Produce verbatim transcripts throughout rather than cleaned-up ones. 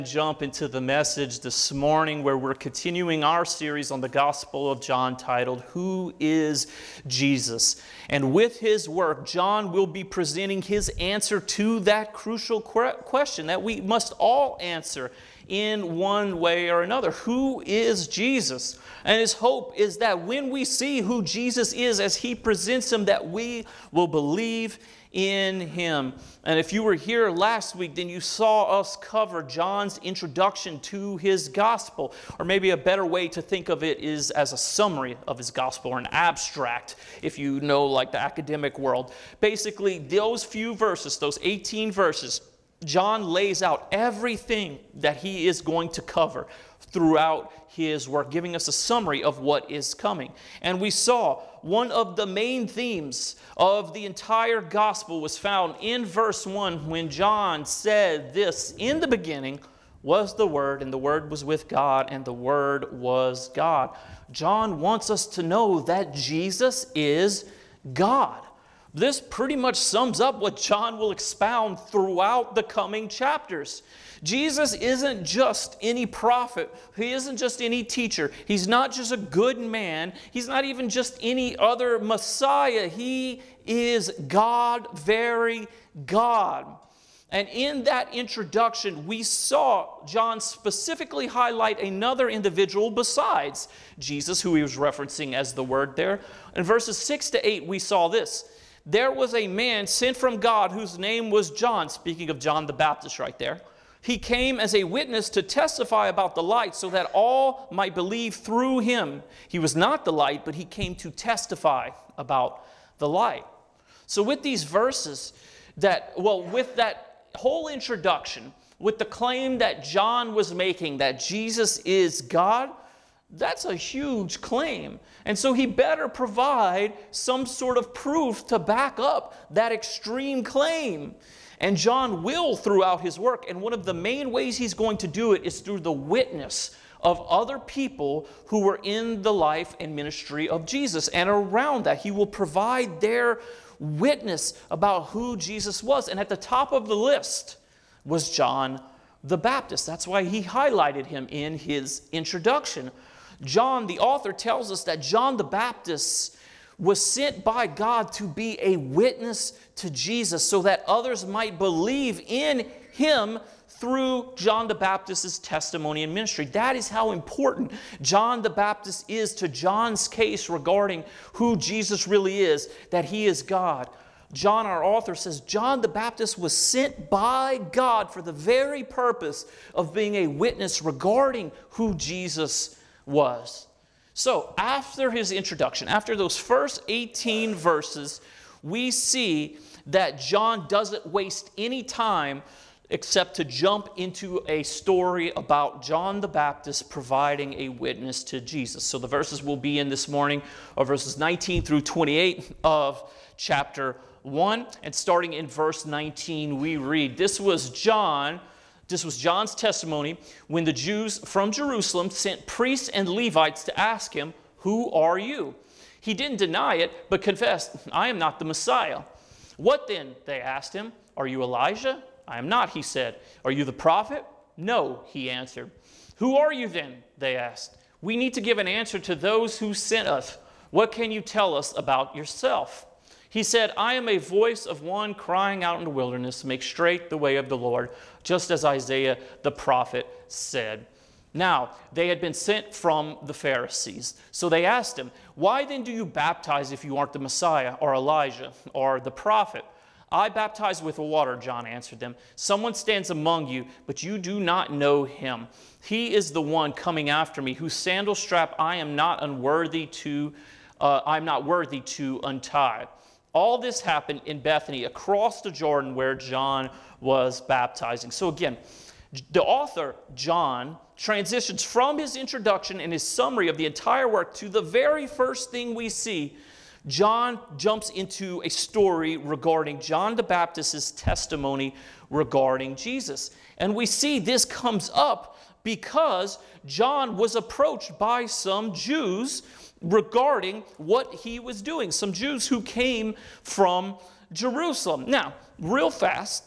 Jump into the message this morning where we're continuing our series on the Gospel of John titled, Who is Jesus? And with his work, John will be presenting his answer to that crucial question that we must all answer in one way or another. Who is Jesus? And his hope is that when we see who Jesus is as he presents him, that we will believe in him. And if you were here last week, then you saw us cover John's introduction to his gospel. Or maybe a better way to think of it is as a summary of his gospel, or an abstract, if you know, like the academic world. Basically, those few verses, those eighteen verses, John lays out everything that he is going to cover throughout his work, giving us a summary of what is coming. And we saw one of the main themes of the entire gospel was found in verse one when John said this, "In the beginning was the Word, and the Word was with God, and the Word was God." John wants us to know that Jesus is God. This pretty much sums up what John will expound throughout the coming chapters. Jesus isn't just any prophet. He isn't just any teacher. He's not just a good man. He's not even just any other Messiah. He is God, very God. And in that introduction, we saw John specifically highlight another individual besides Jesus, who he was referencing as the Word there. In verses six to eight, we saw this. There was a man sent from God whose name was John, speaking of John the Baptist right there. He came as a witness to testify about the light so that all might believe through him. He was not the light, but he came to testify about the light. So with these verses, that well, with that whole introduction, with the claim that John was making that Jesus is God, that's a huge claim. And so he better provide some sort of proof to back up that extreme claim. And John will throughout his work. And one of the main ways he's going to do it is through the witness of other people who were in the life and ministry of Jesus. And around that, he will provide their witness about who Jesus was. And at the top of the list was John the Baptist. That's why he highlighted him in his introduction. John, the author, tells us that John the Baptist was sent by God to be a witness to Jesus so that others might believe in him through John the Baptist's testimony and ministry. That is how important John the Baptist is to John's case regarding who Jesus really is, that he is God. John, our author, says John the Baptist was sent by God for the very purpose of being a witness regarding who Jesus was. So after his introduction, after those first eighteen verses, we see that John doesn't waste any time except to jump into a story about John the Baptist providing a witness to Jesus. So the verses we'll be in this morning are verses nineteen through twenty-eight of chapter one. And starting in verse nineteen, we read, This was John... This was John's testimony when the Jews from Jerusalem sent priests and Levites to ask him, "Who are you?" He didn't deny it, but confessed, "I am not the Messiah." "What then?" they asked him. "Are you Elijah?" "I am not," he said. "Are you the prophet?" "No," he answered. "Who are you then?" they asked. "We need to give an answer to those who sent us. What can you tell us about yourself?" He said, "I am a voice of one crying out in the wilderness, make straight the way of the Lord, just as Isaiah the prophet said." Now, they had been sent from the Pharisees. So they asked him, "Why then do you baptize if you aren't the Messiah or Elijah or the prophet?" "I baptize with water," John answered them. "Someone stands among you, but you do not know him. He is the one coming after me, whose sandal strap I am not unworthy to, uh, I am not worthy to untie." All this happened in Bethany, across the Jordan where John was baptizing. So again, the author, John, transitions from his introduction and his summary of the entire work to the very first thing we see. John jumps into a story regarding John the Baptist's testimony regarding Jesus. And we see this comes up because John was approached by some Jews regarding what he was doing. Some Jews who came from Jerusalem. Now, real fast,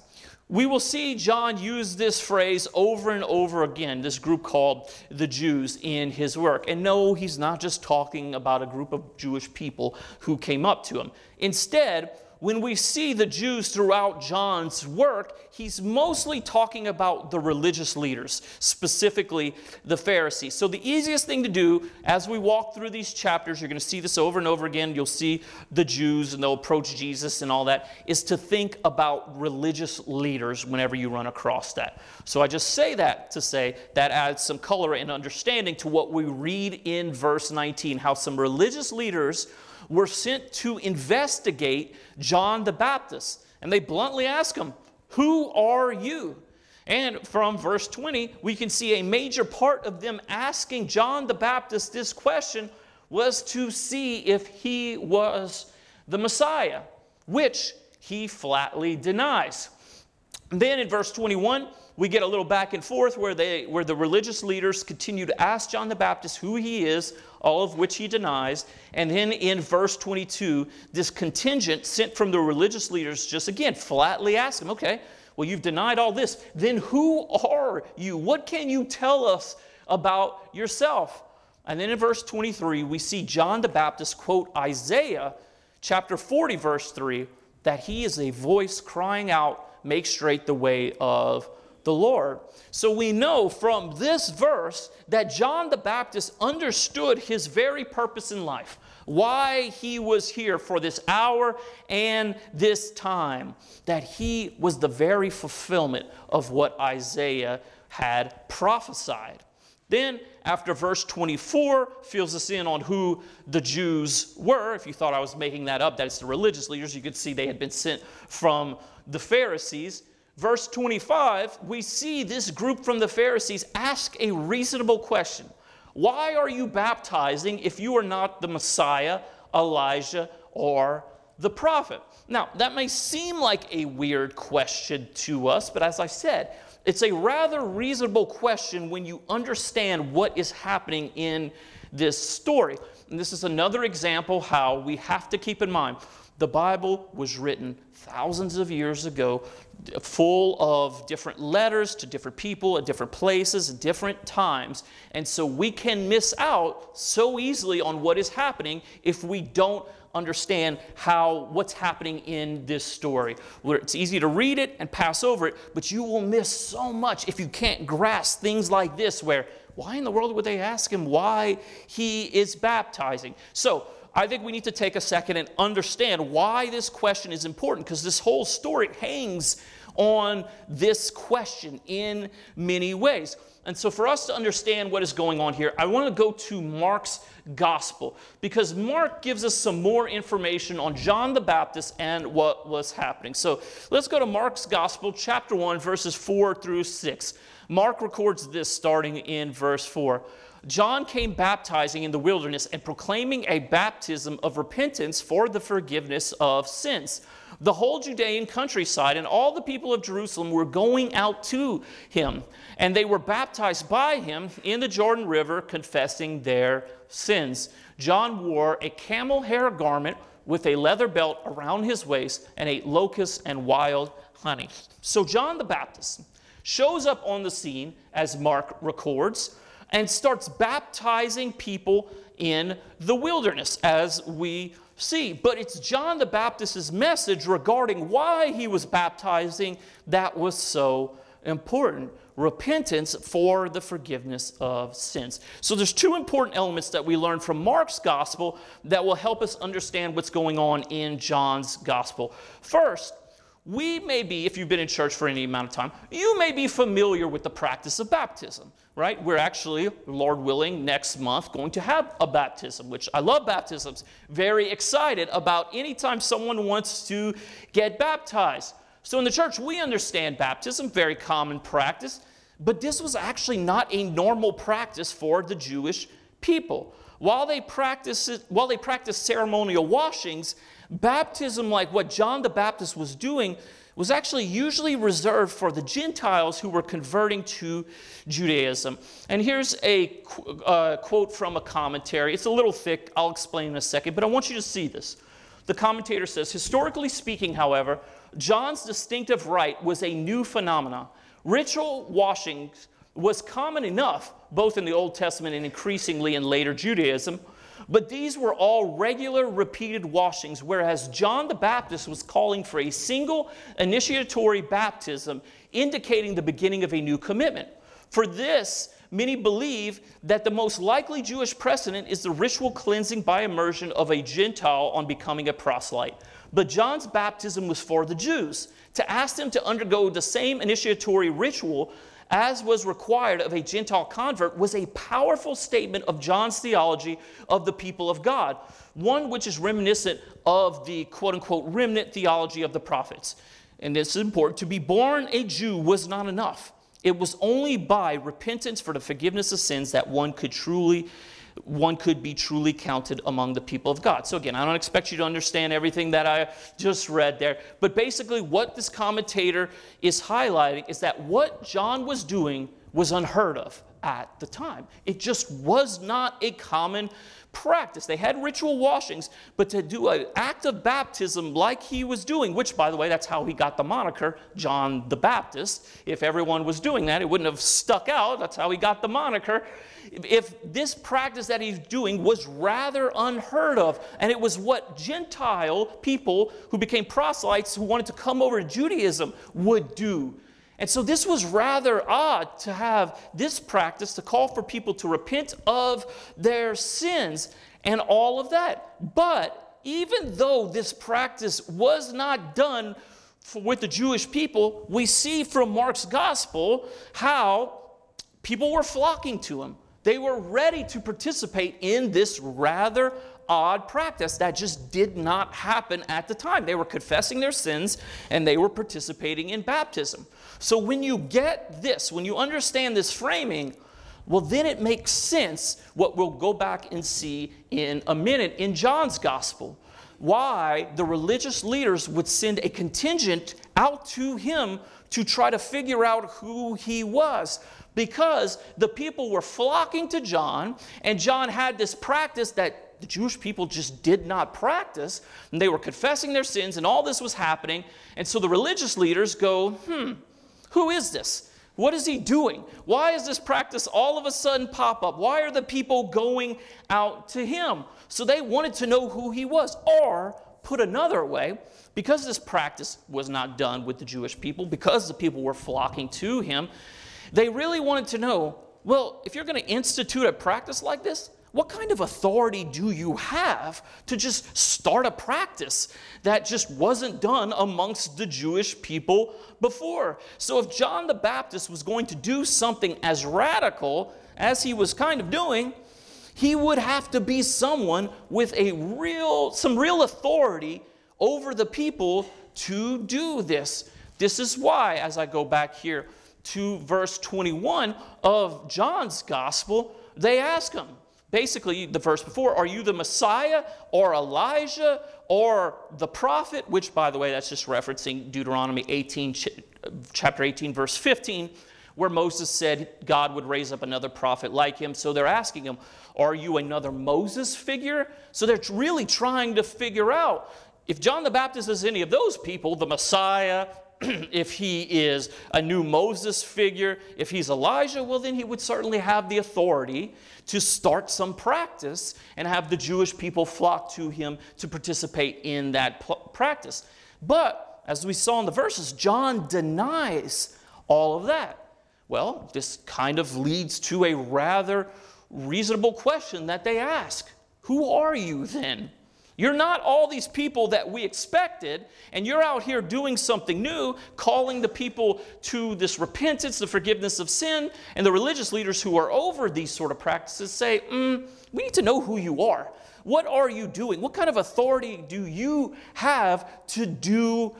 we will see John use this phrase over and over again, this group called the Jews, in his work. And no, he's not just talking about a group of Jewish people who came up to him. Instead, when we see the Jews throughout John's work, he's mostly talking about the religious leaders, specifically the Pharisees. So the easiest thing to do as we walk through these chapters, you're going to see this over and over again, you'll see the Jews and they'll approach Jesus and all that, is to think about religious leaders whenever you run across that. So I just say that to say that adds some color and understanding to what we read in verse nineteen, how some religious leaders were sent to investigate John the Baptist. And they bluntly ask him, "Who are you?" And from verse twenty, we can see a major part of them asking John the Baptist this question was to see if he was the Messiah, which he flatly denies. Then in verse twenty-one, we get a little back and forth where they, where the religious leaders continue to ask John the Baptist who he is, all of which he denies. And then in verse twenty-two, this contingent sent from the religious leaders just again flatly ask him, okay, well, you've denied all this. Then who are you? What can you tell us about yourself? And then in verse twenty-three, we see John the Baptist quote Isaiah chapter forty, verse three, that he is a voice crying out, "Make straight the way of the Lord." So we know from this verse that John the Baptist understood his very purpose in life, why he was here for this hour and this time, that he was the very fulfillment of what Isaiah had prophesied. Then, after verse twenty-four fills us in on who the Jews were. If you thought I was making that up, that it's the religious leaders, you could see they had been sent from the Pharisees. Verse twenty-five, we see this group from the Pharisees ask a reasonable question. Why are you baptizing if you are not the Messiah, Elijah, or the prophet? Now, that may seem like a weird question to us, but as I said, it's a rather reasonable question when you understand what is happening in this story. And this is another example how we have to keep in mind the Bible was written thousands of years ago, full of different letters to different people at different places, at different times. And so we can miss out so easily on what is happening if we don't understand how what's happening in this story. Where it's easy to read it and pass over it, but you will miss so much if you can't grasp things like this where, why in the world would they ask him why he is baptizing? So I think we need to take a second and understand why this question is important, because this whole story hangs on this question in many ways. And so for us to understand what is going on here, I want to go to Mark's gospel, because Mark gives us some more information on John the Baptist and what was happening. So let's go to Mark's gospel, chapter one, verses four through six. Mark records this starting in verse four. John came baptizing in the wilderness and proclaiming a baptism of repentance for the forgiveness of sins. The whole Judean countryside and all the people of Jerusalem were going out to him, and they were baptized by him in the Jordan River, confessing their sins. John wore a camel hair garment with a leather belt around his waist and ate locusts and wild honey. So John the Baptist shows up on the scene, as Mark records, and starts baptizing people in the wilderness, as we see. But it's John the Baptist's message regarding why he was baptizing that was so important. Repentance for the forgiveness of sins. So there's two important elements that we learn from Mark's gospel that will help us understand what's going on in John's gospel. First, we may be, if you've been in church for any amount of time, you may be familiar with the practice of baptism, right? We're actually, Lord willing, next month going to have a baptism, which I love baptisms. Very excited about anytime someone wants to get baptized. So in the church, we understand baptism, very common practice, but this was actually not a normal practice for the Jewish people. While they practiced, while they practiced ceremonial washings, baptism, like what John the Baptist was doing, was actually usually reserved for the Gentiles who were converting to Judaism. And here's a uh, quote from a commentary. It's a little thick. I'll explain in a second, but I want you to see this. The commentator says, historically speaking, however, John's distinctive rite was a new phenomenon. Ritual washing was common enough, both in the Old Testament and increasingly in later Judaism, but these were all regular, repeated washings, whereas John the Baptist was calling for a single initiatory baptism, indicating the beginning of a new commitment. For this, many believe that the most likely Jewish precedent is the ritual cleansing by immersion of a Gentile on becoming a proselyte. But John's baptism was for the Jews. To ask them to undergo the same initiatory ritual as was required of a Gentile convert was a powerful statement of John's theology of the people of God, one which is reminiscent of the quote-unquote remnant theology of the prophets. And this is important. To be born a Jew was not enough. It was only by repentance for the forgiveness of sins that one could truly, one could be truly counted among the people of God. So again, I don't expect you to understand everything that I just read there, but basically what this commentator is highlighting is that what John was doing was unheard of at the time. It just was not a common practice. They had ritual washings, but to do an act of baptism like he was doing, which, by the way, that's how he got the moniker John the Baptist. If everyone was doing that, it wouldn't have stuck out. That's how he got the moniker. If this practice that he's doing was rather unheard of, and it was what Gentile people who became proselytes who wanted to come over to Judaism would do. And so this was rather odd to have this practice to call for people to repent of their sins and all of that. But even though this practice was not done for, with the Jewish people, we see from Mark's gospel how people were flocking to him. They were ready to participate in this rather odd practice that just did not happen at the time. They were confessing their sins and they were participating in baptism. So when you get this, when you understand this framing, well, then it makes sense what we'll go back and see in a minute in John's gospel. Why the religious leaders would send a contingent out to him to try to figure out who he was. Because the people were flocking to John, and John had this practice that the Jewish people just did not practice, and they were confessing their sins, and all this was happening. And so the religious leaders go, hmm, who is this? What is he doing? Why is this practice all of a sudden pop up? Why are the people going out to him? So they wanted to know who he was. Or, put another way, because this practice was not done with the Jewish people, because the people were flocking to him, they really wanted to know, well, if you're going to institute a practice like this, what kind of authority do you have to just start a practice that just wasn't done amongst the Jewish people before? So if John the Baptist was going to do something as radical as he was kind of doing, he would have to be someone with a real, some real authority over the people to do this. This is why, as I go back here to verse twenty-one of John's gospel, they ask him, basically the verse before, are you the Messiah or Elijah or the prophet? Which, by the way, that's just referencing Deuteronomy eighteen, chapter eighteen, verse fifteen, where Moses said God would raise up another prophet like him. So they're asking him, are you another Moses figure? So they're really trying to figure out if John the Baptist is any of those people, the Messiah, if he is a new Moses figure, if he's Elijah, well, then he would certainly have the authority to start some practice and have the Jewish people flock to him to participate in that pl- practice. But, as we saw in the verses, John denies all of that. Well, this kind of leads to a rather reasonable question that they ask. Who are you then? You're not all these people that we expected, and you're out here doing something new, calling the people to this repentance, the forgiveness of sin, and the religious leaders who are over these sort of practices say, mm, we need to know who you are. What are you doing? What kind of authority do you have to do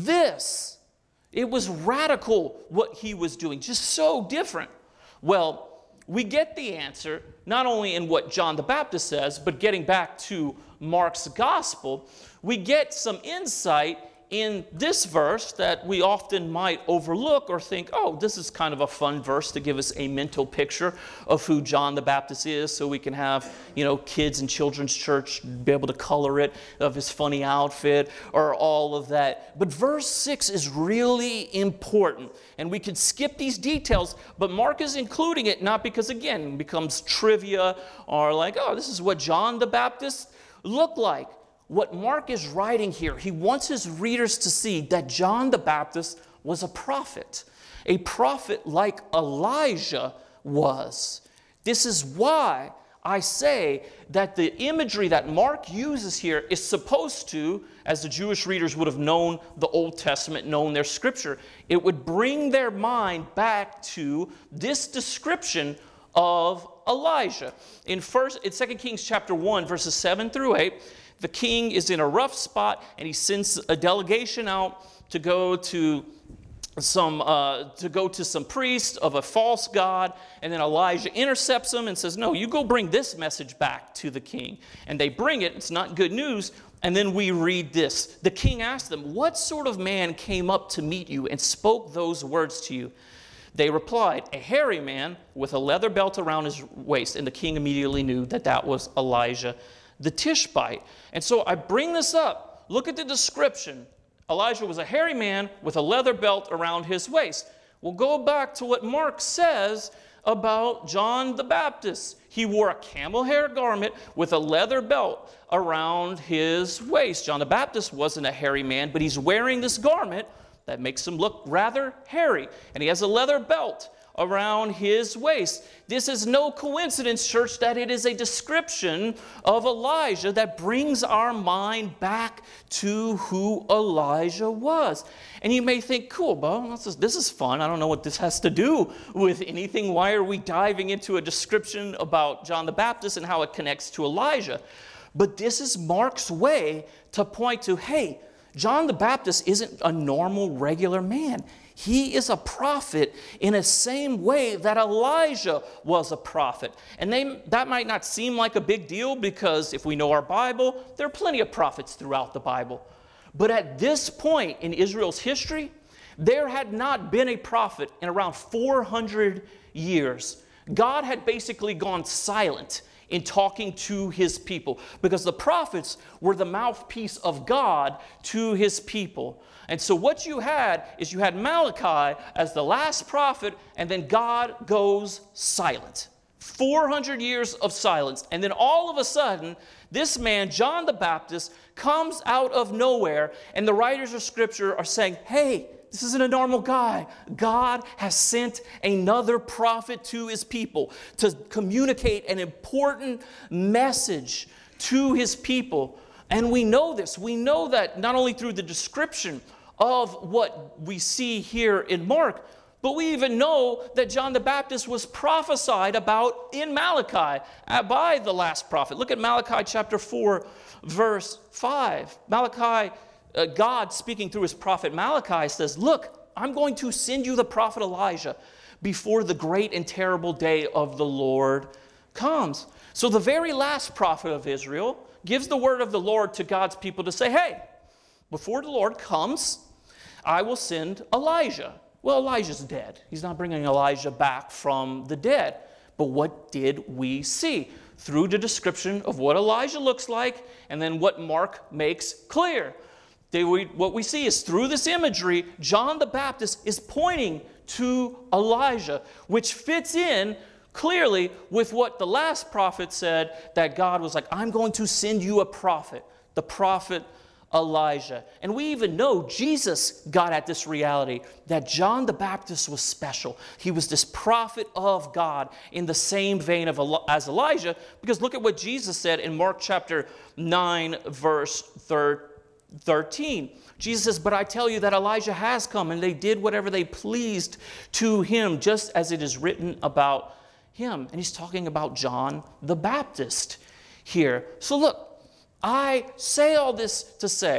this? It was radical what he was doing, just so different. Well, we get the answer not only in what John the Baptist says, but getting back to Mark's gospel, we get some insight in this verse that we often might overlook or think, oh, this is kind of a fun verse to give us a mental picture of who John the Baptist is, so we can have, you know, kids in children's church be able to color it, of his funny outfit or all of that. But verse six is really important, and we could skip these details, but Mark is including it not because, again, it becomes trivia or like, oh, this is what John the Baptist looked like. What Mark is writing here, he wants his readers to see that John the Baptist was a prophet, a prophet like Elijah was. This is why I say that the imagery that Mark uses here is supposed to, as the Jewish readers would have known the Old Testament, known their scripture, it would bring their mind back to this description of Elijah. In first, in Second Kings chapter one, verses seven through eight, the king is in a rough spot, and he sends a delegation out to go to some uh, to go to some priest of a false god, and then Elijah intercepts him and says, no, you go bring this message back to the king. And they bring it. It's not good news. And then we read this. The king asked them, what sort of man came up to meet you and spoke those words to you? They replied, a hairy man with a leather belt around his waist. And the king immediately knew that that was Elijah the Tishbite. And so I bring this up. Look at the description. Elijah was a hairy man with a leather belt around his waist. We'll go back to what Mark says about John the Baptist. He wore a camel hair garment with a leather belt around his waist. John the Baptist wasn't a hairy man, but he's wearing this garment that makes him look rather hairy. And he has a leather belt around his waist. This is no coincidence, church, that it is a description of Elijah that brings our mind back to who Elijah was. And you may think, cool, Bo, this is, this is fun. I don't know what this has to do with anything. Why are we diving into a description about John the Baptist and how it connects to Elijah? But this is Mark's way to point to, hey, John the Baptist isn't a normal, regular man. He is a prophet in the same way that Elijah was a prophet. And they, that might not seem like a big deal because if we know our Bible, there are plenty of prophets throughout the Bible. But at this point in Israel's history, there had not been a prophet in around four hundred years. God had basically gone silent in talking to his people because the prophets were the mouthpiece of God to his people. And so what you had is you had Malachi as the last prophet, and then God goes silent. four hundred years of silence. And then all of a sudden, this man, John the Baptist, comes out of nowhere, and the writers of Scripture are saying, hey, this isn't a normal guy. God has sent another prophet to his people to communicate an important message to his people. And we know this. We know that not only through the description of what we see here in Mark, but we even know that John the Baptist was prophesied about in Malachi by the last prophet. Look at Malachi chapter four, verse five. Malachi, uh, God speaking through his prophet Malachi says, look, I'm going to send you the prophet Elijah before the great and terrible day of the Lord comes. So the very last prophet of Israel gives the word of the Lord to God's people to say, hey, before the Lord comes, I will send Elijah. Well, Elijah's dead. He's not bringing Elijah back from the dead. But what did we see? Through the description of what Elijah looks like, and then what Mark makes clear. They, we, what we see is through this imagery, John the Baptist is pointing to Elijah, which fits in clearly with what the last prophet said, that God was like, I'm going to send you a prophet, the prophet Elijah. And we even know Jesus got at this reality that John the Baptist was special. He was this prophet of God in the same vein of as Elijah, because look at what Jesus said in Mark chapter nine, verse thirteen. Jesus says, but I tell you that Elijah has come, and they did whatever they pleased to him, just as it is written about him. And he's talking about John the Baptist here. So look, I say all this to say,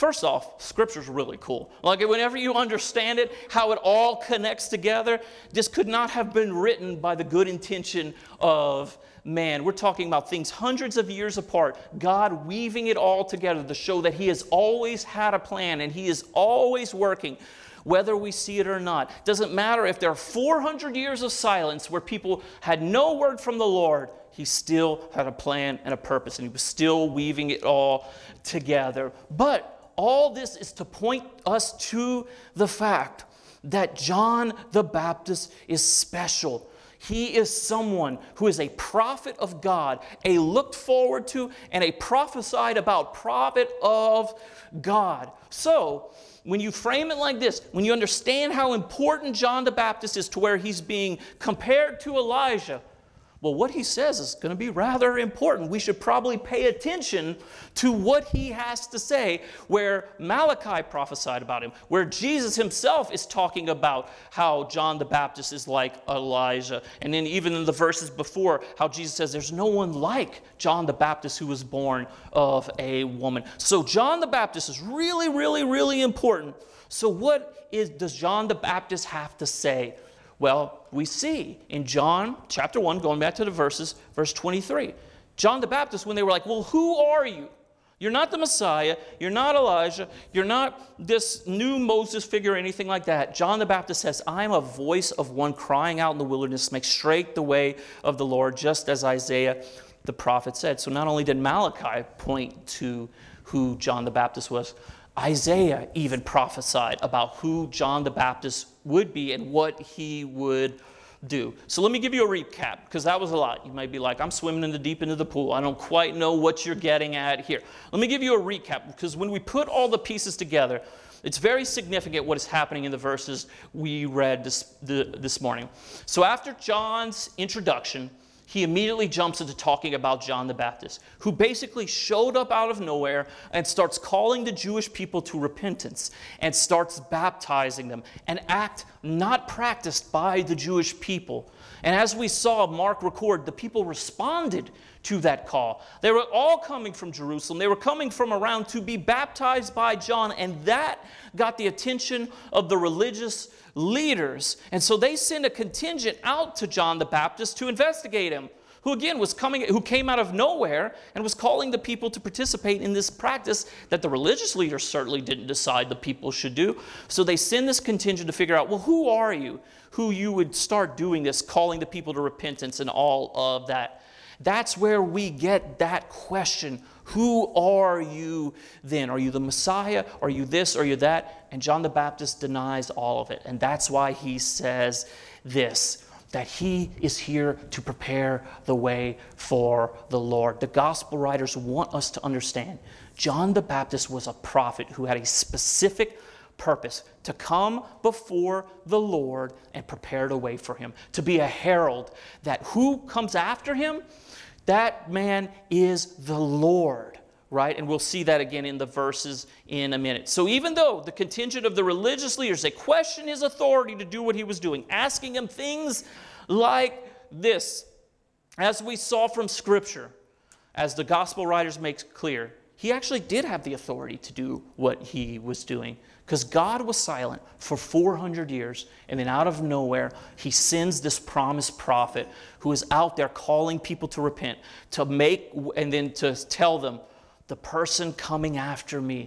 First off, Scripture's really cool. Like whenever you understand it, how it all connects together, this could not have been written by the good intention of man. We're talking about things hundreds of years apart, God weaving it all together to show that He has always had a plan and He is always working, whether we see it or not. Doesn't matter if there are four hundred years of silence where people had no word from the Lord, He still had a plan and a purpose, and He was still weaving it all together. But all this is to point us to the fact that John the Baptist is special. He is someone who is a prophet of God, a looked forward to and a prophesied about prophet of God. So, when you frame it like this, when you understand how important John the Baptist is to where he's being compared to Elijah, well, what he says is going to be rather important. We should probably pay attention to what he has to say, where Malachi prophesied about him, where Jesus himself is talking about how John the Baptist is like Elijah. And then even in the verses before, how Jesus says there's no one like John the Baptist who was born of a woman. So John the Baptist is really, really, really important. So what is, does John the Baptist have to say? Well, we see in John chapter one, going back to the verses, verse twenty-three. John the Baptist, when they were like, well, who are you? You're not the Messiah. You're not Elijah. You're not this new Moses figure or anything like that. John the Baptist says, I am a voice of one crying out in the wilderness, make straight the way of the Lord, just as Isaiah the prophet said. So not only did Malachi point to who John the Baptist was, Isaiah even prophesied about who John the Baptist would be and what he would do. So let me give you a recap, because that was a lot. You might be like, I'm swimming in the deep end of the pool. I don't quite know what you're getting at here. Let me give you a recap, because when we put all the pieces together, it's very significant what is happening in the verses we read this, the, this morning. So after John's introduction, he immediately jumps into talking about John the Baptist, who basically showed up out of nowhere and starts calling the Jewish people to repentance and starts baptizing them, an act not practiced by the Jewish people. And as we saw Mark record, the people responded to that call. They were all coming from Jerusalem. They were coming from around to be baptized by John, and that got the attention of the religious leaders. And so they sent a contingent out to John the Baptist to investigate him, who again was coming, who came out of nowhere and was calling the people to participate in this practice that the religious leaders certainly didn't decide the people should do. So they send this contingent to figure out, well, who are you? Who you would start doing this, calling the people to repentance and all of that. That's where we get that question. Who are you then? Are you the Messiah? Are you this? Are you that? And John the Baptist denies all of it. And that's why he says this, that he is here to prepare the way for the Lord. The gospel writers want us to understand John the Baptist was a prophet who had a specific purpose to come before the Lord and prepare the way for him, to be a herald that who comes after him, that man is the Lord, right? And we'll see that again in the verses in a minute. So even though the contingent of the religious leaders, they questioned his authority to do what he was doing, asking him things like this, as we saw from Scripture, as the gospel writers make clear, he actually did have the authority to do what he was doing, because God was silent for four hundred years, and then out of nowhere, he sends this promised prophet who is out there calling people to repent, to make, and then to tell them, the person coming after me,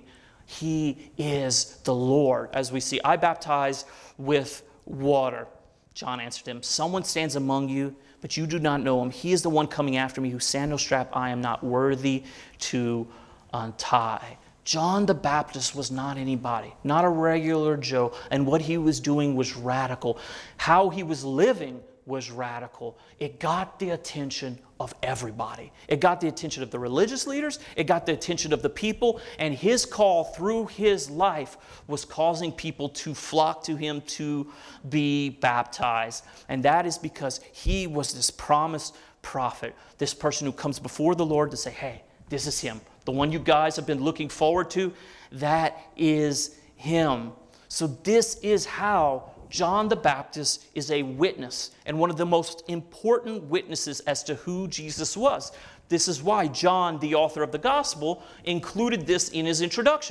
he is the Lord. As we see, I baptize with water. John answered him, someone stands among you, but you do not know him. He is the one coming after me, whose sandal strap I am not worthy to untie. John the Baptist was not anybody, not a regular Joe, and what he was doing was radical. How he was living was radical. It got the attention of everybody. It got the attention of the religious leaders, it got the attention of the people, and his call through his life was causing people to flock to him to be baptized. And that is because he was this promised prophet, this person who comes before the Lord to say, hey, this is him. The one you guys have been looking forward to, that is him. So this is how John the Baptist is a witness, and one of the most important witnesses as to who Jesus was. This is why John, the author of the gospel, included this in his introduction.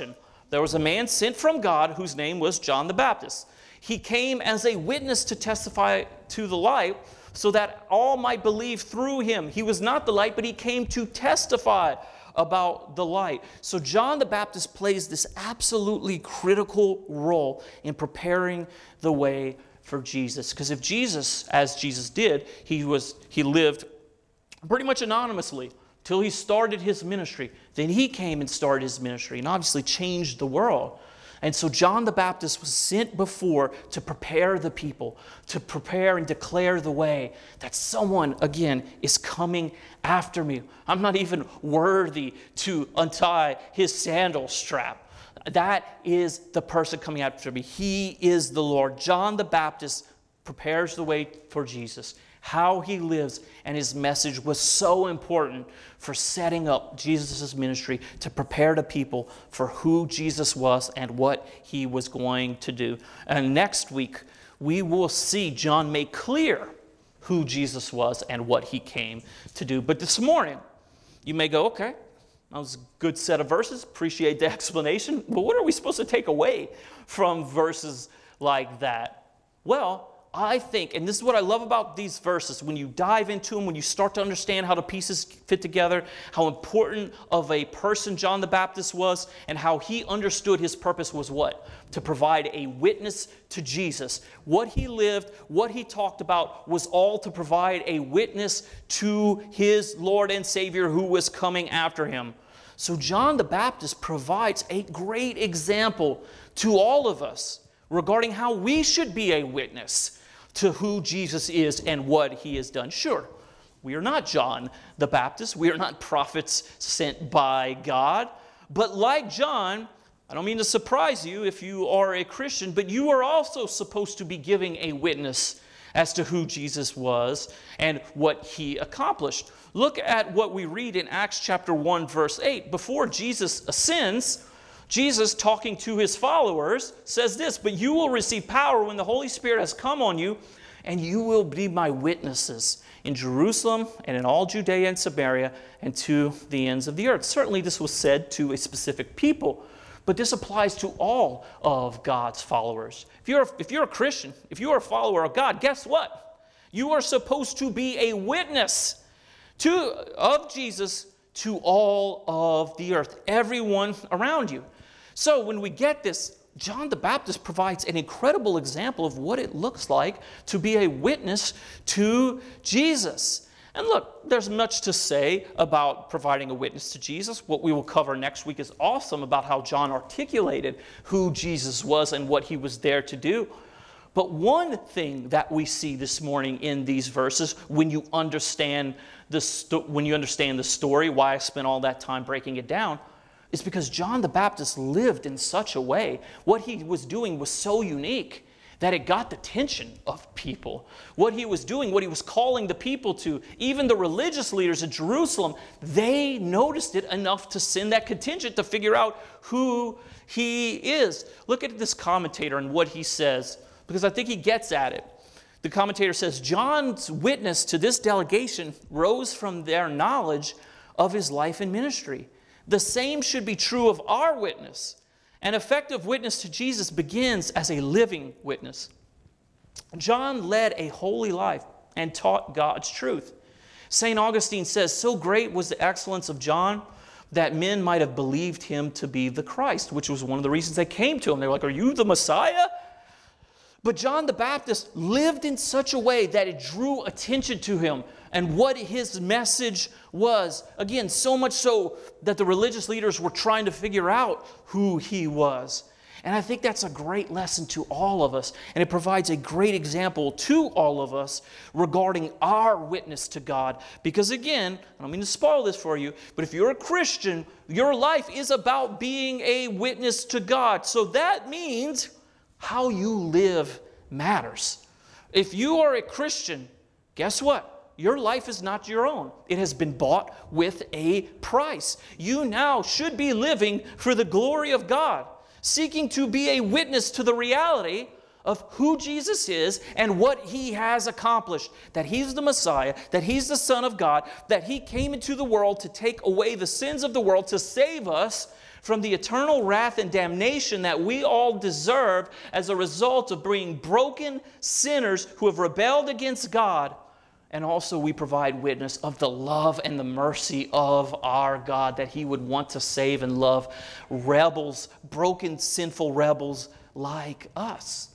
There was a man sent from God whose name was John the Baptist. He came as a witness to testify to the light so that all might believe through him. He was not the light, but he came to testify about the light. So John the Baptist plays this absolutely critical role in preparing the way for Jesus. Because if Jesus, as Jesus did, he was he lived pretty much anonymously till he started his ministry. Then he came and started his ministry and obviously changed the world. And so John the Baptist was sent before to prepare the people, to prepare and declare the way that someone, again, is coming after me. I'm not even worthy to untie his sandal strap. That is the person coming after me. He is the Lord. John the Baptist prepares the way for Jesus. How he lives and his message was so important for setting up Jesus' ministry to prepare the people for who Jesus was and what he was going to do. And next week, we will see John make clear who Jesus was and what he came to do. But this morning, you may go, okay, that was a good set of verses. Appreciate the explanation. But what are we supposed to take away from verses like that? Well, I think, and this is what I love about these verses, when you dive into them, when you start to understand how the pieces fit together, how important of a person John the Baptist was, and how he understood his purpose was what? To provide a witness to Jesus. What he lived, what he talked about was all to provide a witness to his Lord and Savior who was coming after him. So John the Baptist provides a great example to all of us regarding how we should be a witness to who Jesus is and what he has done. Sure, we are not John the Baptist. We are not prophets sent by God. But like John, I don't mean to surprise you if you are a Christian, but you are also supposed to be giving a witness as to who Jesus was and what he accomplished. Look at what we read in Acts chapter one, verse eight. Before Jesus ascends, Jesus, talking to his followers, says this, "But you will receive power when the Holy Spirit has come on you, and you will be my witnesses in Jerusalem and in all Judea and Samaria and to the ends of the earth." Certainly this was said to a specific people, but this applies to all of God's followers. If you're, if you're a Christian, if you are a follower of God, guess what? You are supposed to be a witness to, of Jesus to all of the earth, everyone around you. So when we get this, John the Baptist provides an incredible example of what it looks like to be a witness to Jesus. And look, there's much to say about providing a witness to Jesus. What we will cover next week is awesome about how John articulated who Jesus was and what he was there to do. But one thing that we see this morning in these verses, when you understand the sto- when you understand the story, why I spent all that time breaking it down, is because John the Baptist lived in such a way. What he was doing was so unique that it got the attention of people. What he was doing, what he was calling the people to, even the religious leaders in Jerusalem, they noticed it enough to send that contingent to figure out who he is. Look at this commentator and what he says, because I think he gets at it. The commentator says, John's witness to this delegation rose from their knowledge of his life and ministry. The same should be true of our witness. An effective witness to Jesus begins as a living witness. John led a holy life and taught God's truth. Saint Augustine says, so great was the excellence of John that men might have believed him to be the Christ, which was one of the reasons they came to him. They were like, are you the Messiah? But John the Baptist lived in such a way that it drew attention to him and what his message was. Again, so much so that the religious leaders were trying to figure out who he was. And I think that's a great lesson to all of us. And it provides a great example to all of us regarding our witness to God. Because again, I don't mean to spoil this for you, but if you're a Christian, your life is about being a witness to God. So that means how you live matters. If you are a Christian, guess what? Your life is not your own. It has been bought with a price. You now should be living for the glory of God, seeking to be a witness to the reality of who Jesus is and what he has accomplished, that he's the Messiah, that he's the Son of God, that he came into the world to take away the sins of the world, to save us from the eternal wrath and damnation that we all deserve as a result of being broken sinners who have rebelled against God. And also we provide witness of the love and the mercy of our God, that He would want to save and love rebels, broken, sinful rebels like us.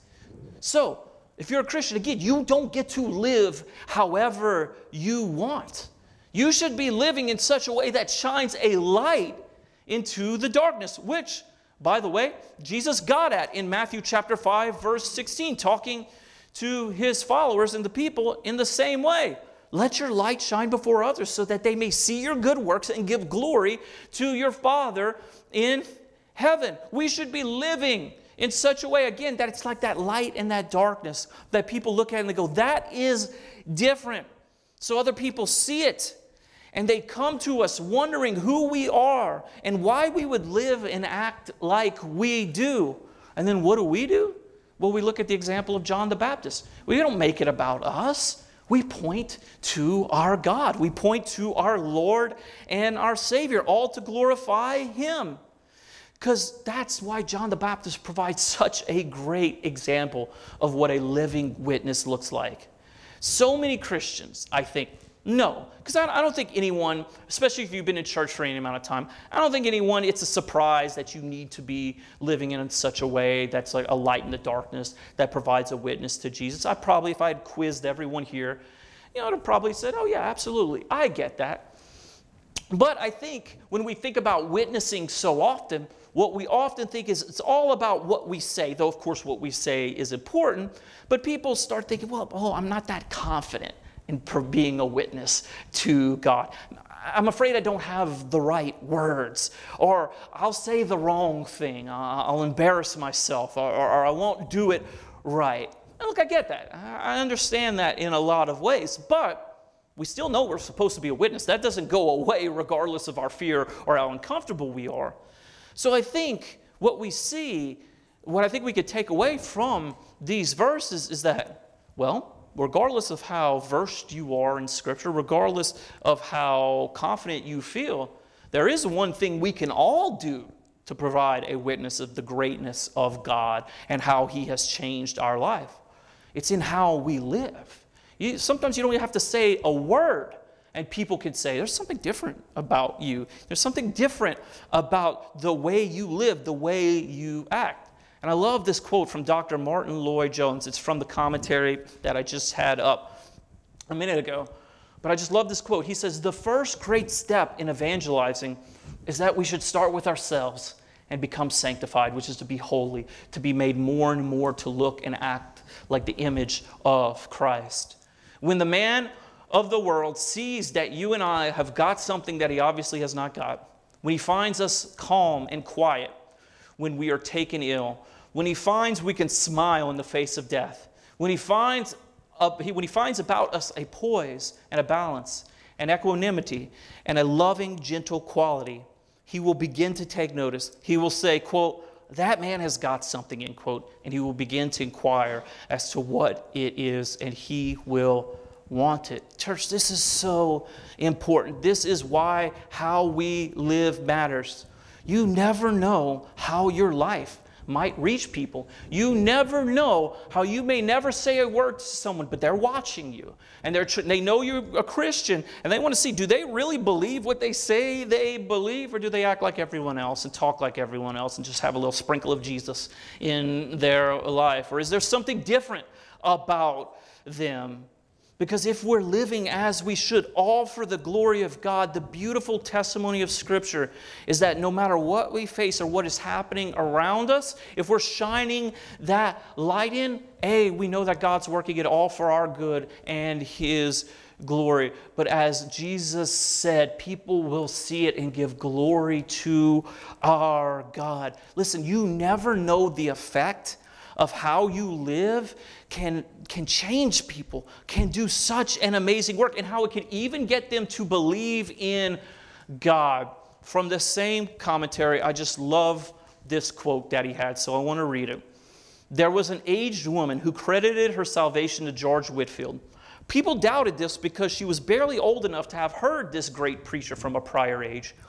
So, if you're a Christian, again, you don't get to live however you want. You should be living in such a way that shines a light into the darkness, which, by the way, Jesus got at in Matthew chapter five, verse sixteen, talking to His followers and the people in the same way. Let your light shine before others so that they may see your good works and give glory to your Father in heaven. We should be living in such a way, again, that it's like that light and that darkness that people look at and they go, that is different. So other people see it and they come to us wondering who we are and why we would live and act like we do. And then what do we do? Well, we look at the example of John the Baptist. We don't make it about us. We point to our God. We point to our Lord and our Savior, all to glorify Him. Because that's why John the Baptist provides such a great example of what a living witness looks like. So many Christians, I think, no. Because I don't think anyone, especially if you've been in church for any amount of time, I don't think anyone, it's a surprise that you need to be living in such a way that's like a light in the darkness that provides a witness to Jesus. I probably, if I had quizzed everyone here, you know, I'd have probably said, oh yeah, absolutely, I get that. But I think when we think about witnessing so often, what we often think is it's all about what we say, though of course what we say is important, but people start thinking, well, oh, I'm not that confident in being a witness to God. I'm afraid I don't have the right words, or I'll say the wrong thing, I'll embarrass myself, or, or I won't do it right. And look, I get that. I understand that in a lot of ways, but we still know we're supposed to be a witness. That doesn't go away regardless of our fear or how uncomfortable we are. So I think what we see, what I think we could take away from these verses is that, well, regardless of how versed you are in Scripture, regardless of how confident you feel, there is one thing we can all do to provide a witness of the greatness of God and how He has changed our life. It's in how we live. You, sometimes you don't even have to say a word, and people can say, there's something different about you. There's something different about the way you live, the way you act. And I love this quote from Doctor Martin Lloyd-Jones. It's from the commentary that I just had up a minute ago. But I just love this quote. He says, the first great step in evangelizing is that we should start with ourselves and become sanctified, which is to be holy, to be made more and more to look and act like the image of Christ. When the man of the world sees that you and I have got something that he obviously has not got, when he finds us calm and quiet, when we are taken ill, when he finds we can smile in the face of death, when he finds up, when he finds about us a poise and a balance, and equanimity, and a loving, gentle quality, he will begin to take notice. He will say, quote, that man has got something, end quote, and he will begin to inquire as to what it is, and he will want it. Church, this is so important. This is why how we live matters. You never know how your life might reach people. You never know how you may never say a word to someone, but they're watching you. And they're they know you're a Christian, and they want to see, do they really believe what they say they believe, or do they act like everyone else and talk like everyone else and just have a little sprinkle of Jesus in their life? Or is there something different about them? Because if we're living as we should, all for the glory of God, the beautiful testimony of Scripture is that no matter what we face or what is happening around us, if we're shining that light in, A, we know that God's working it all for our good and His glory. But as Jesus said, people will see it and give glory to our God. Listen, you never know the effect of how you live can, can change people, can do such an amazing work, and how it can even get them to believe in God. From the same commentary, I just love this quote that he had, so I want to read it. There was an aged woman who credited her salvation to George Whitefield. People doubted this because she was barely old enough to have heard this great preacher from a prior age.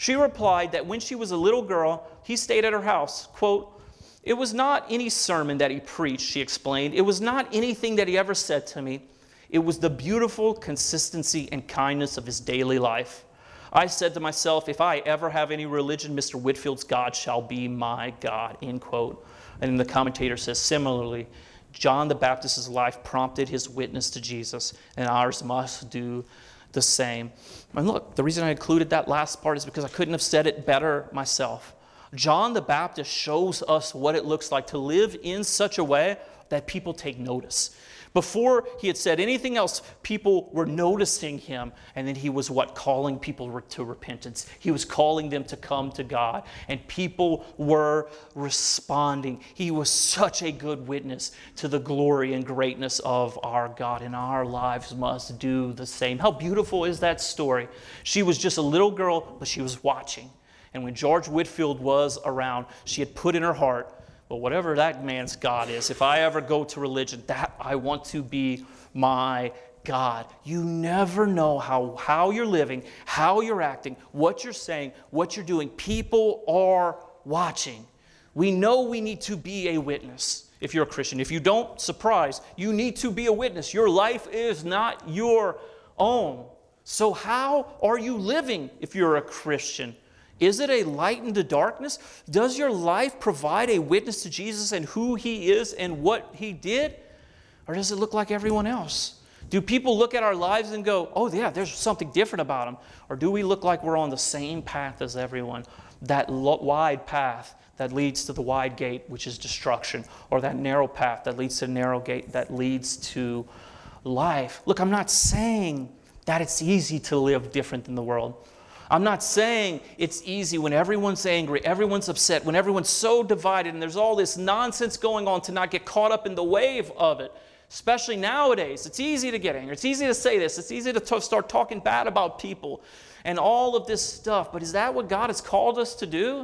She replied that when she was a little girl, he stayed at her house. Quote, "It was not any sermon that he preached," she explained. "It was not anything that he ever said to me. It was the beautiful consistency and kindness of his daily life. I said to myself, if I ever have any religion, Mister Whitfield's God shall be my God," end quote. And the commentator says, similarly, John the Baptist's life prompted his witness to Jesus, and ours must do the same. And look, the reason I included that last part is because I couldn't have said it better myself. John the Baptist shows us what it looks like to live in such a way that people take notice. Before he had said anything else, people were noticing him, and then he was what? Calling people to repentance. He was calling them to come to God, and people were responding. He was such a good witness to the glory and greatness of our God, and our lives must do the same. How beautiful is that story? She was just a little girl, but she was watching. And when George Whitfield was around, she had put in her heart, well, whatever that man's God is, if I ever go to religion, that I want to be my God. You never know how, how you're living, how you're acting, what you're saying, what you're doing. People are watching. We know we need to be a witness if you're a Christian. If you don't, surprise, you need to be a witness. Your life is not your own. So how are you living if you're a Christian? Is it a light into darkness? Does your life provide a witness to Jesus and who he is and what he did? Or does it look like everyone else? Do people look at our lives and go, oh yeah, there's something different about them? Or do we look like we're on the same path as everyone? That wide path that leads to the wide gate, which is destruction, or that narrow path that leads to the narrow gate that leads to life. Look, I'm not saying that it's easy to live different than the world. I'm not saying it's easy when everyone's angry, everyone's upset, when everyone's so divided and there's all this nonsense going on to not get caught up in the wave of it. Especially nowadays, it's easy to get angry. It's easy to say this. It's easy to t- start talking bad about people and all of this stuff. But is that what God has called us to do?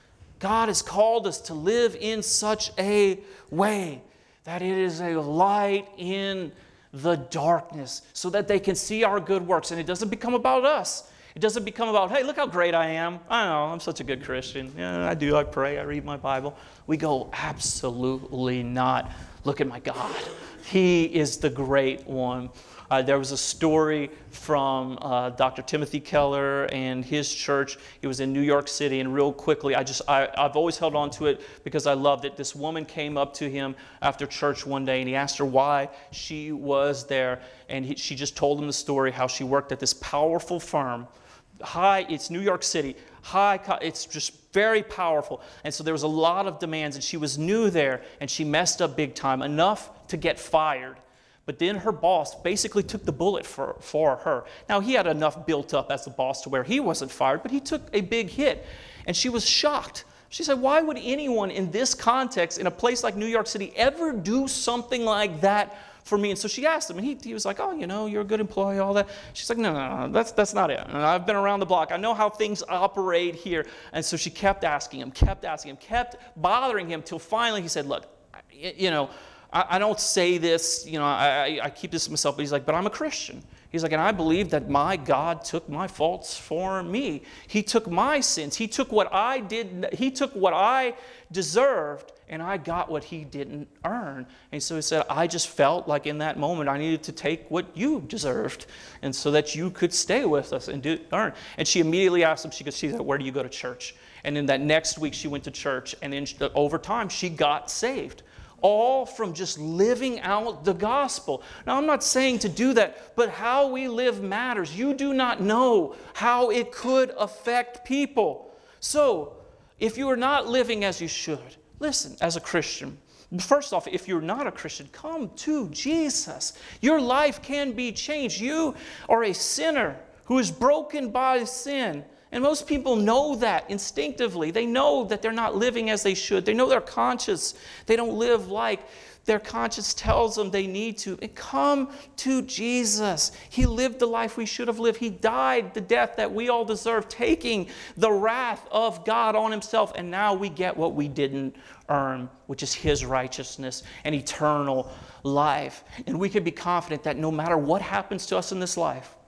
God has called us to live in such a way that it is a light in the darkness so that they can see our good works. And it doesn't become about us. It doesn't become about, hey, look how great I am. I know, I'm such a good Christian. Yeah, I do, I pray, I read my Bible. We go, absolutely not. Look at my God. He is the great one. Uh, there was a story from uh, Doctor Timothy Keller and his church. It was in New York City, and real quickly, I just, I, I've always held on to it because I loved it. This woman came up to him after church one day, and he asked her why she was there, and he, she just told him the story, how she worked at this powerful firm. High, it's New York City, high, it's just very powerful. And so there was a lot of demands, and she was new there, and she messed up big time, enough to get fired. But then her boss basically took the bullet for, for her. Now, he had enough built up as the boss to where he wasn't fired, but he took a big hit. And she was shocked. She said, why would anyone in this context, in a place like New York City, ever do something like that for me? And so she asked him, and he, he was like, oh, you know, you're a good employee, all that. She's like, no, no, no, that's, that's not it. I've been around the block. I know how things operate here. And so she kept asking him, kept asking him, kept bothering him till finally he said, look, you know, I, I don't say this, you know, I, I keep this to myself, but he's like, but I'm a Christian. He's like, and I believe that my God took my faults for me. He took my sins. He took what I did. He took what I deserved, and I got what he didn't earn. And so he said, I just felt like in that moment I needed to take what you deserved, and so that you could stay with us and do, earn. And she immediately asked him, she, goes, she said, where do you go to church? And then that next week she went to church, and then over time she got saved. All from just living out the gospel. Now, I'm not saying to do that, but how we live matters. You do not know how it could affect people. So, if you are not living as you should, listen, as a Christian, first off, if you're not a Christian, come to Jesus. Your life can be changed. You are a sinner who is broken by sin. And most people know that instinctively. They know that they're not living as they should. They know their conscience. They don't live like their conscience tells them they need to. And come to Jesus. He lived the life we should have lived. He died the death that we all deserve, taking the wrath of God on himself. And now we get what we didn't earn, which is his righteousness and eternal life. And we can be confident that no matter what happens to us in this life,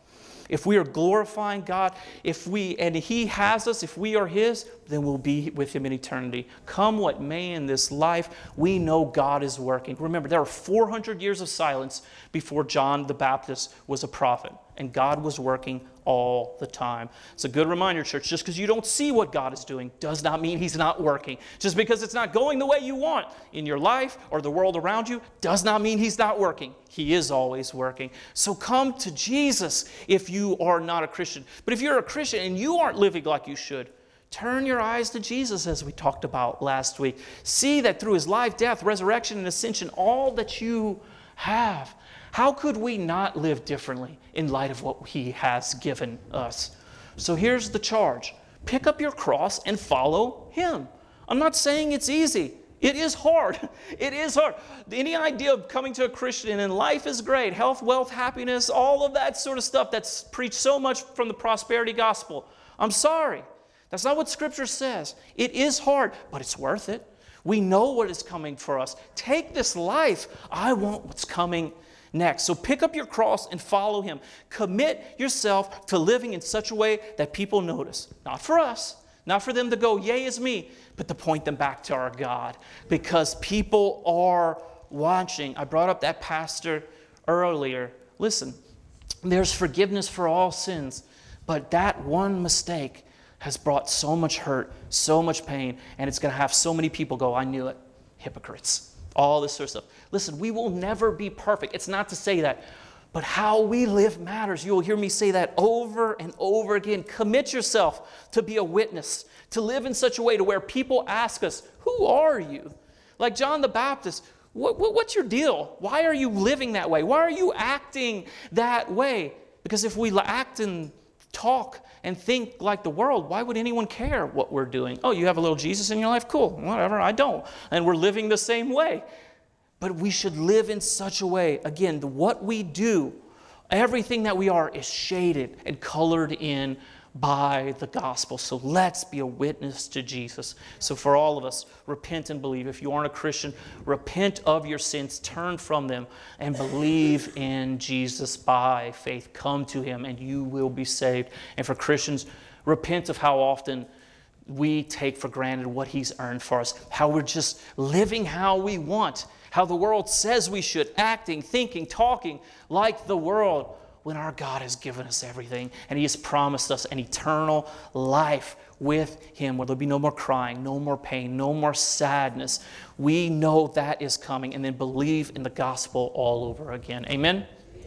If we are glorifying God, if we and He has us, if we are His, then we'll be with Him in eternity. Come what may in this life, we know God is working. Remember, there are four hundred years of silence before John the Baptist was a prophet, and God was working all the time. It's a good reminder, church. Just because you don't see what God is doing does not mean He's not working. Just because it's not going the way you want in your life or the world around you does not mean He's not working. He is always working. So come to Jesus if you are not a Christian. But if you're a Christian and you aren't living like you should, turn your eyes to Jesus, as we talked about last week. See that through His life, death, resurrection, and ascension, all that you have. How could we not live differently in light of what He has given us? So here's the charge. Pick up your cross and follow Him. I'm not saying it's easy. It is hard. It is hard. Any idea of coming to a Christian and life is great, health, wealth, happiness, all of that sort of stuff that's preached so much from the prosperity gospel. I'm sorry. That's not what Scripture says. It is hard, but it's worth it. We know what is coming for us. Take this life. I want what's coming next. So pick up your cross and follow Him. Commit yourself to living in such a way that people notice. Not for us, not for them to go, yay is me, but to point them back to our God. Because people are watching. I brought up that pastor earlier. Listen, there's forgiveness for all sins, but that one mistake has brought so much hurt, so much pain, and it's going to have so many people go, I knew it, hypocrites. All this sort of stuff. Listen, we will never be perfect. It's not to say that. But how we live matters. You'll hear me say that over and over again. Commit yourself to be a witness, to live in such a way to where people ask us, who are you? Like John the Baptist, what, what, what's your deal? Why are you living that way? Why are you acting that way? Because if we act and talk and think like the world, why would anyone care what we're doing? Oh, you have a little Jesus in your life? Cool, whatever, I don't. And we're living the same way. But we should live in such a way, again, the, what we do, everything that we are is shaded and colored in by the gospel. So let's be a witness to Jesus. So for all of us, repent and believe. If you aren't a Christian, repent of your sins, turn from them, and believe in Jesus by faith. Come to Him and you will be saved. And for Christians, repent of how often we take for granted what He's earned for us, how we're just living how we want, how the world says we should, acting, thinking, talking like the world, when our God has given us everything and He has promised us an eternal life with Him where there'll be no more crying, no more pain, no more sadness. We know that is coming, and then believe in the gospel all over again. Amen?